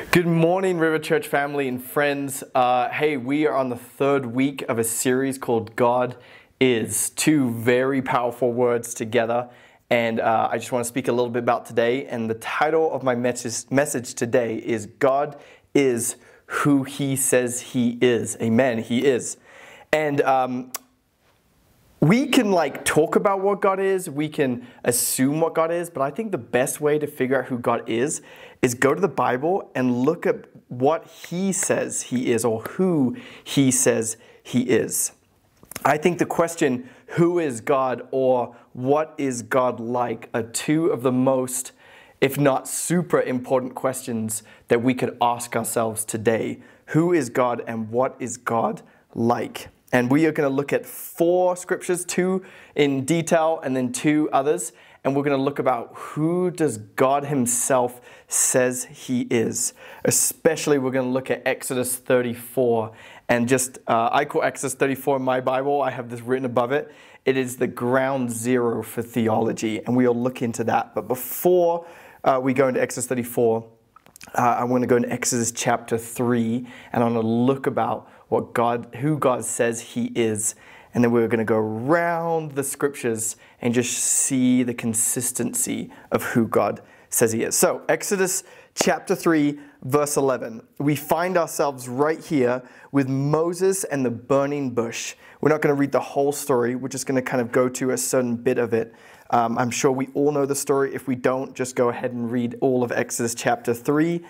Good morning, River Church family and friends. Hey, we are on the third week of a series called God Is. Two very powerful words together. And I just want to speak a little bit about today. And the title of my message today is God is who He says He is. Amen. He is. And we can talk about what God is, we can assume what God is, but I think the best way to figure out who God is go to the Bible and look at what He says He is or who He says He is. I think the question, who is God or what is God like, are two of the most, if not super important questions that we could ask ourselves today. Who is God and what is God like? And we are going to look at 4 scriptures, 2 in detail and then 2 others. And we're going to look about who does God Himself says He is. Especially we're going to look at Exodus 34. And I call Exodus 34 in my Bible. I have this written above it. It is the ground zero for theology. And we'll look into that. But before we go into Exodus 34, I want to go into Exodus chapter 3. And I'm going to look about who God says He is. And then we're going to go around the scriptures and just see the consistency of who God says He is. So, Exodus chapter 3, verse 11. We find ourselves right here with Moses and the burning bush. We're not going to read the whole story. We're just going to kind of go to a certain bit of it. I'm sure we all know the story. If we don't, just go ahead and read all of Exodus chapter 3.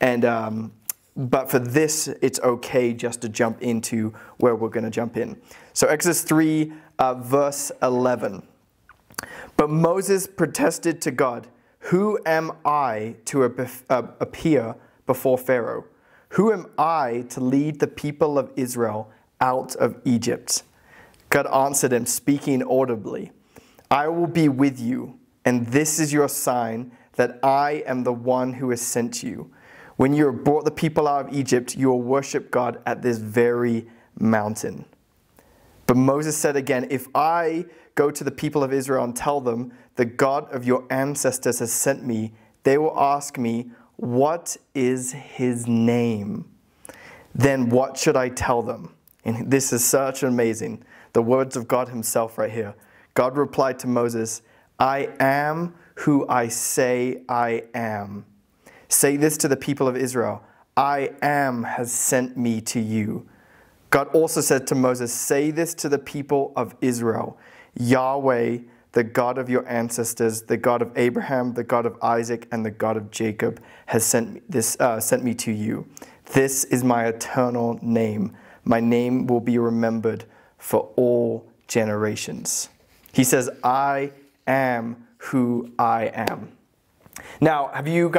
But for this, it's okay just to jump into where we're going to jump in. So Exodus 3, verse 11. But Moses protested to God, "Who am I to appear before Pharaoh? Who am I to lead the people of Israel out of Egypt?" God answered him, speaking audibly, "I will be with you, and this is your sign that I am the one who has sent you. When you have brought the people out of Egypt, you will worship God at this very mountain." But Moses said again, "If I go to the people of Israel and tell them, the God of your ancestors has sent me, they will ask me, 'What is His name?' Then what should I tell them?" And this is such amazing. The words of God Himself right here. God replied to Moses, "I am who I say I am. Say this to the people of Israel, 'I am has sent me to you.'" God also said to Moses, "Say this to the people of Israel, 'Yahweh, the God of your ancestors, the God of Abraham, the God of Isaac, and the God of Jacob, has sent me to you. This is my eternal name. My name will be remembered for all generations." He says, "I am who I am." Now, have you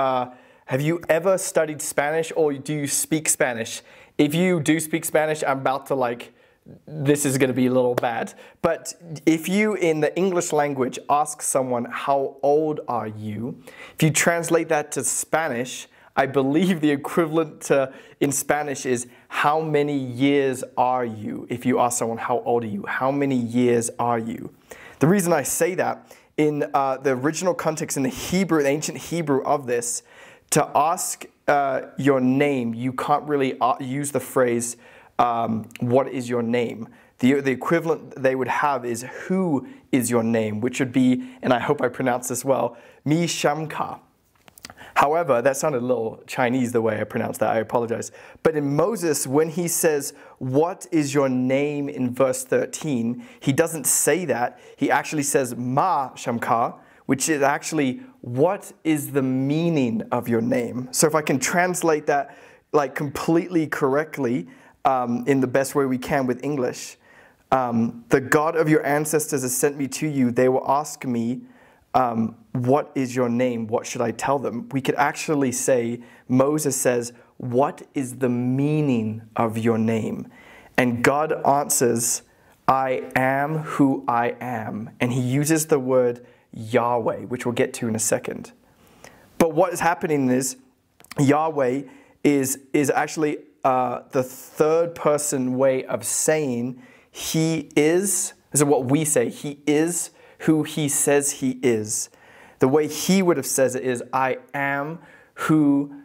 ever studied Spanish, or do you speak Spanish? If you do speak Spanish, I'm about to this is going to be a little bad. But if you, in the English language, ask someone, "How old are you?" If you translate that to Spanish, I believe the equivalent in Spanish is, "How many years are you?" If you ask someone, "How old are you?" How many years are you? The reason I say that, in the original context, in the Hebrew, the ancient Hebrew of this, to ask your name, you can't really use the phrase, "What is your name?" The equivalent they would have is, "Who is your name?" which would be, and I hope I pronounce this well, "Mi Shamka." However, that sounded a little Chinese the way I pronounced that. I apologize. But in Moses, when he says, "What is your name?" in verse 13, he doesn't say that. He actually says, "Ma Shamka," which is actually, "What is the meaning of your name?" So if I can translate that completely correctly in the best way we can with English, "The God of your ancestors has sent me to you. They will ask me, 'What is your name? What should I tell them?'" We could actually say, Moses says, "What is the meaning of your name?" And God answers, "I am who I am." And He uses the word Yahweh, which we'll get to in a second. But what is happening is, Yahweh is actually the third person way of saying He is. This is what we say. He is who He says He is. The way He would have said it is, "I am who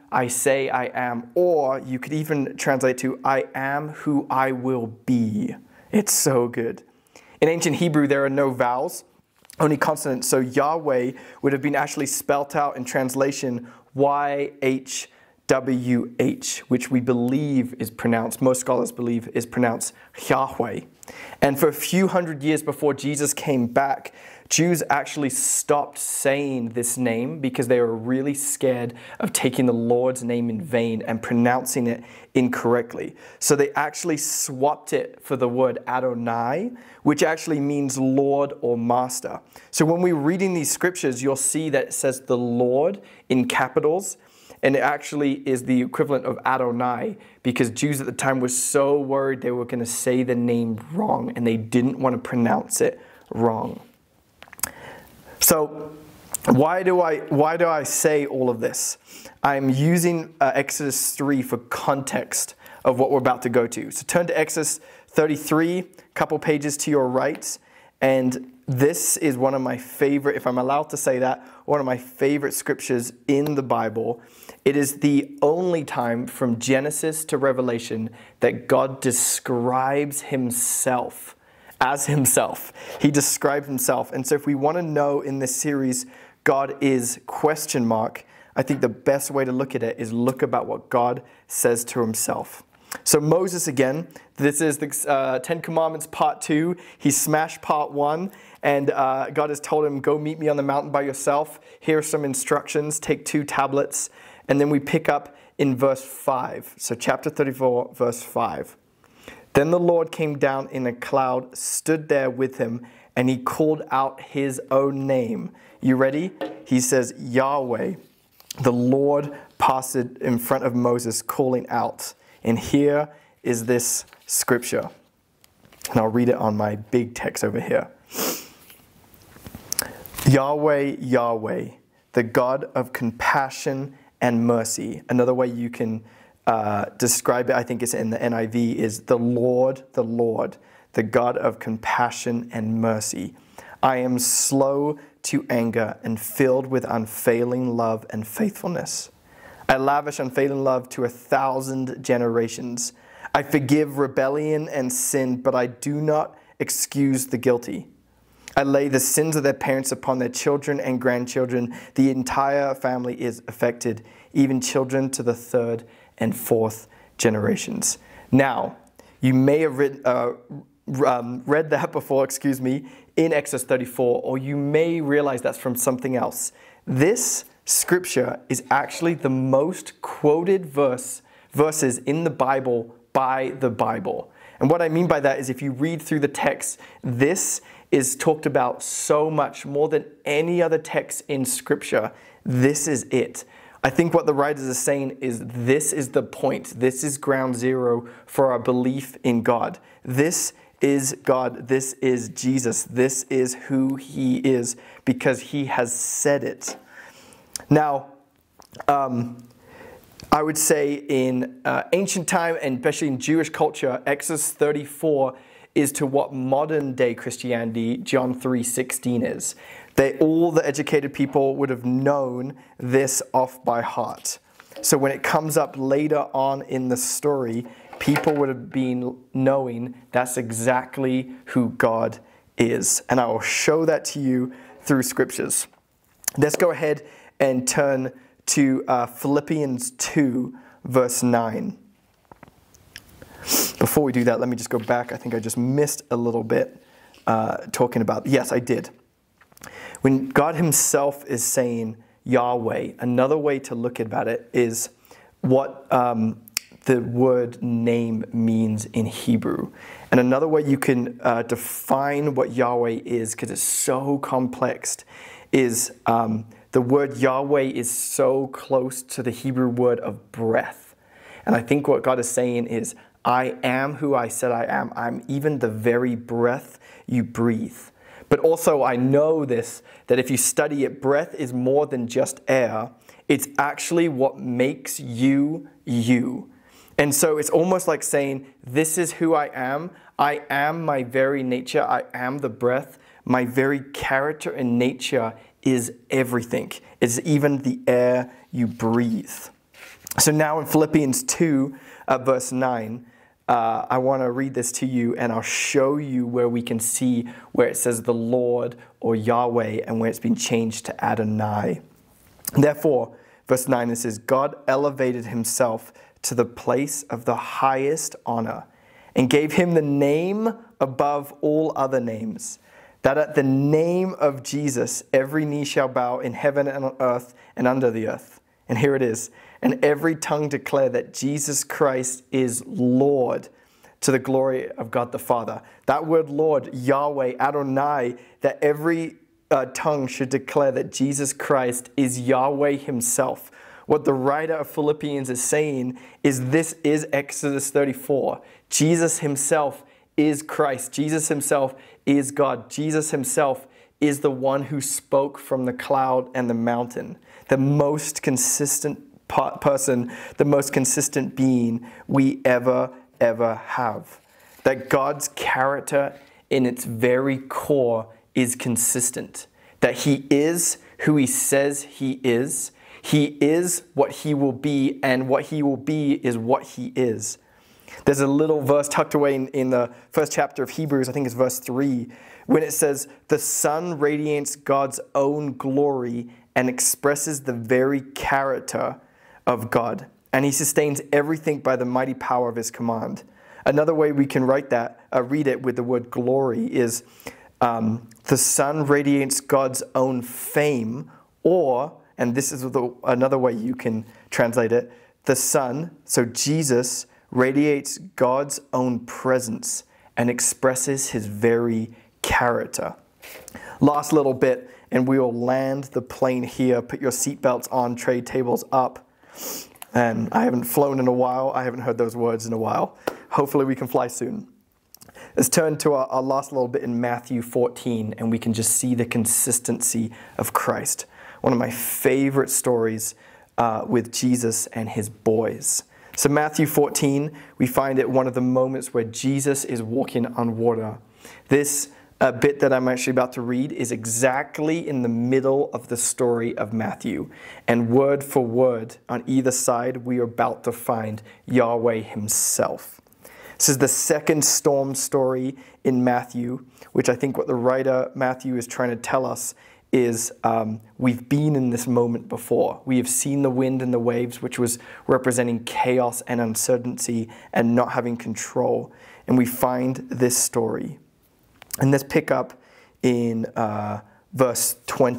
I say I am. Or you could even translate to, I am who I will be. It's so good. In ancient Hebrew, there are no vowels, only consonants. So Yahweh would have been actually spelt out in translation YHWH, which we believe is pronounced, most scholars believe is pronounced Yahweh. And for a few hundred years before Jesus came back, Jews actually stopped saying this name because they were really scared of taking the Lord's name in vain and pronouncing it incorrectly. So they actually swapped it for the word Adonai, which actually means Lord or Master. So when we're reading these scriptures, you'll see that it says the Lord in capitals, and it actually is the equivalent of Adonai because Jews at the time were so worried they were going to say the name wrong and they didn't want to pronounce it wrong. So why do I say all of this? I'm using Exodus 3 for context of what we're about to go to. So turn to Exodus 33, a couple pages to your right, and this is one of my favorite, if I'm allowed to say that, one of my favorite scriptures in the Bible. It is the only time from Genesis to Revelation that God describes himself as himself. He describes himself. And so if we want to know in this series, God is ? I think the best way to look at it is look about what God says to himself. So Moses again, this is the 10 Commandments part 2. He smashed part 1 and God has told him, go meet me on the mountain by yourself. Here are some instructions, take 2 tablets. And then we pick up in verse 5. So chapter 34, verse 5. Then the Lord came down in a cloud, stood there with him, and he called out his own name. You ready? He says, Yahweh. The Lord passed in front of Moses, calling out. And here is this scripture. And I'll read it on my big text over here. Yahweh, Yahweh, the God of compassion and mercy. Another way you can describe it, I think it's in the NIV, is the Lord, the God of compassion and mercy. I am slow to anger and filled with unfailing love and faithfulness. I lavish unfailing love to 1,000 generations. I forgive rebellion and sin, but I do not excuse the guilty. I lay the sins of their parents upon their children and grandchildren. The entire family is affected, even children to the 3rd and 4th generations. Now, you may have read that before, in Exodus 34, or you may realize that's from something else. This scripture is actually the most quoted verses in the Bible by the Bible. And what I mean by that is if you read through the text, this is talked about so much more than any other text in scripture. This is it. I think what the writers are saying is this is the point. This is ground zero for our belief in God. This is God. This is Jesus. This is who he is because he has said it. Now, I would say in ancient time, and especially in Jewish culture, Exodus 34 is to what modern day Christianity, John 3:16 is. All the educated people would have known this off by heart. So when it comes up later on in the story, people would have been knowing that's exactly who God is. And I will show that to you through scriptures. Let's go ahead and turn to Philippians 2, verse 9. Before we do that, let me just go back. I think I just missed a little bit talking about, yes, I did. When God himself is saying Yahweh, another way to look at it is what the word name means in Hebrew. And another way you can define what Yahweh is, because it's so complex, is the word Yahweh is so close to the Hebrew word of breath. And I think what God is saying is, I am who I said I am. I'm even the very breath you breathe. But also I know this, that if you study it, breath is more than just air. It's actually what makes you, you. And so it's almost like saying, this is who I am. I am my very nature. I am the breath. My very character and nature is everything. It's even the air you breathe. So now in Philippians 2, verse 9, I want to read this to you, and I'll show you where we can see where it says the Lord or Yahweh and where it's been changed to Adonai. Therefore, verse 9, it says, God elevated himself to the place of the highest honor and gave him the name above all other names, that at the name of Jesus every knee shall bow in heaven and on earth and under the earth. And here it is. And every tongue declare that Jesus Christ is Lord, to the glory of God the Father. That word Lord, Yahweh, Adonai, that every tongue should declare that Jesus Christ is Yahweh himself. What the writer of Philippians is saying is this is Exodus 34. Jesus himself is Christ. Jesus himself is God. Jesus himself is the one who spoke from the cloud and the mountain. The most consistent person, the most consistent being we ever have. That God's character in its very core is consistent. That he is who he says he is. He is what he will be, and what he will be is what he is. There's a little verse tucked away in the first chapter of Hebrews, I think it's verse 3, when it says, the Son radiates God's own glory and expresses the very character of God, and he sustains everything by the mighty power of his command. Another way we can read it with the word glory is the Son radiates God's own fame, or, and this is another way you can translate it, the Son, so Jesus, radiates God's own presence and expresses his very character. Last little bit, and we will land the plane here. Put your seatbelts on, tray tables up. And I haven't flown in a while. I haven't heard those words in a while. Hopefully we can fly soon. Let's turn to our last little bit in Matthew 14, and we can just see the consistency of Christ. One of my favorite stories with Jesus and his boys. So Matthew 14, we find it one of the moments where Jesus is walking on water. This bit that I'm actually about to read is exactly in the middle of the story of Matthew. And word for word, on either side, we are about to find Yahweh himself. This is the second storm story in Matthew, which I think what the writer Matthew is trying to tell us is we've been in this moment before. We have seen the wind and the waves, which was representing chaos and uncertainty and not having control. And we find this story. And let's pick up in verse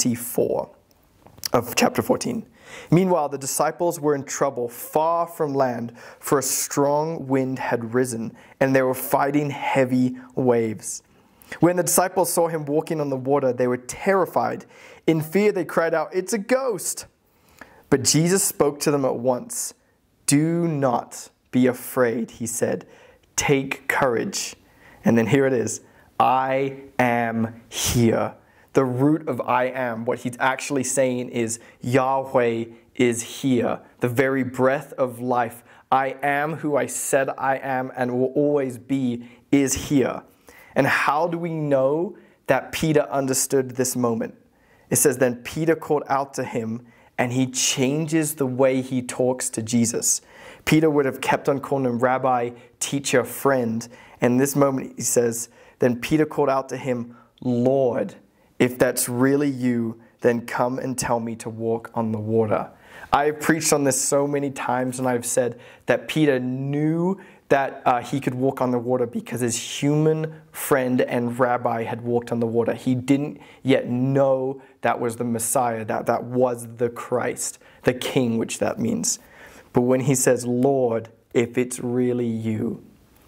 24 of chapter 14. Meanwhile, the disciples were in trouble far from land, for a strong wind had risen, and they were fighting heavy waves. When the disciples saw him walking on the water, they were terrified. In fear, they cried out, "It's a ghost!" But Jesus spoke to them at once. "Do not be afraid," he said. "Take courage." And then here it is. I am here. The root of I am, what he's actually saying is Yahweh is here. The very breath of life. I am who I said I am and will always be is here. And how do we know that Peter understood this moment? It says, then Peter called out to him, and he changes the way he talks to Jesus. Peter would have kept on calling him rabbi, teacher, friend. And in this moment, he says, then Peter called out to him, Lord, if that's really you, then come and tell me to walk on the water. I have preached on this so many times, and I've said that Peter knew that he could walk on the water because his human friend and rabbi had walked on the water. He didn't yet know that was the Messiah, that was the Christ, the King, which that means. But when he says, Lord, if it's really you.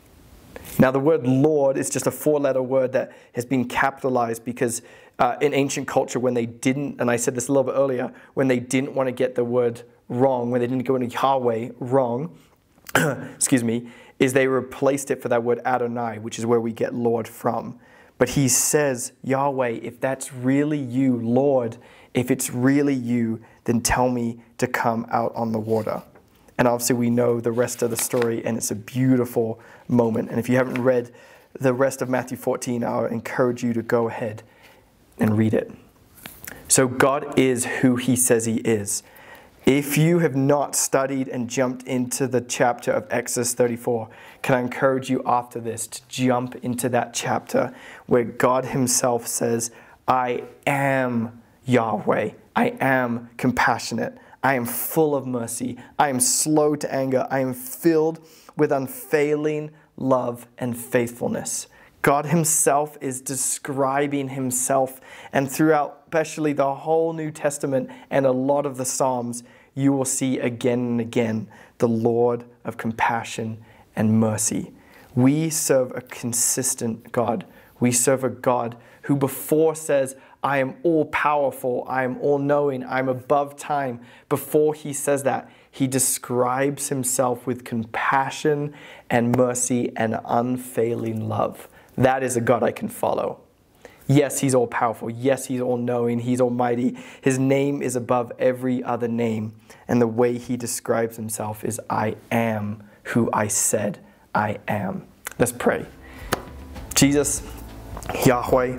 Now the word Lord is just a 4-letter word that has been capitalized because in ancient culture when they didn't, and I said this a little bit earlier, when they didn't want to get the word wrong, when they didn't go into Yahweh wrong, excuse me, is they replaced it for that word Adonai, which is where we get Lord from. But he says, Yahweh, if that's really you, Lord, if it's really you, then tell me to come out on the water. And obviously we know the rest of the story, and it's a beautiful moment. And if you haven't read the rest of Matthew 14, I'll encourage you to go ahead and read it. So God is who he says he is. If you have not studied and jumped into the chapter of Exodus 34, can I encourage you after this to jump into that chapter where God himself says, I am Yahweh. I am compassionate. I am full of mercy. I am slow to anger. I am filled with unfailing love and faithfulness. God himself is describing himself, and throughout especially the whole New Testament and a lot of the Psalms, you will see again and again the Lord of compassion and mercy. We serve a consistent God. We serve a God who before says, I am all powerful, I am all knowing, I'm above time. Before he says that, he describes himself with compassion and mercy and unfailing love. That is a God I can follow. Yes, he's all powerful. Yes, he's all knowing. He's almighty. His name is above every other name. And the way he describes himself is, I am who I said I am. Let's pray. Jesus, Yahweh,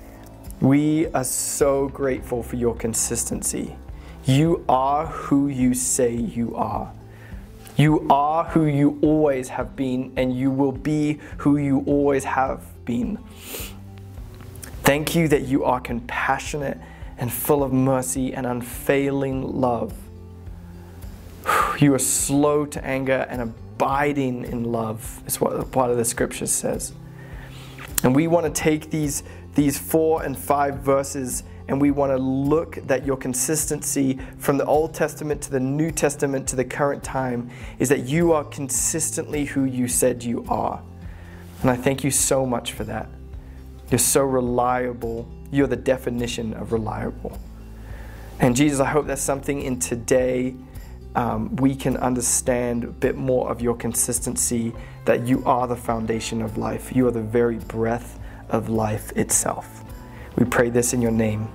we are so grateful for your consistency. You are who you say you are. You are who you always have been, and you will be who you always have been. Thank you that you are compassionate and full of mercy and unfailing love. You are slow to anger and abiding in love, is what part of the scripture says. And we want to take these 4 and 5 verses, and we want to look at your consistency from the Old Testament to the New Testament to the current time, is that you are consistently who you said you are. And I thank you so much for that. You're so reliable. You're the definition of reliable. And Jesus, I hope that's something in today we can understand a bit more of your consistency, that you are the foundation of life. You are the very breath of life itself. We pray this in your name.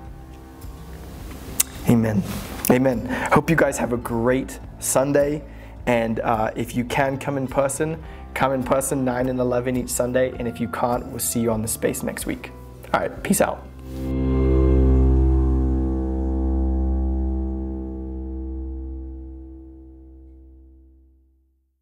Amen. Amen. Hope you guys have a great Sunday. And if you can come in person, 9 and 11 each Sunday. And if you can't, we'll see you on the space next week. All right. Peace out.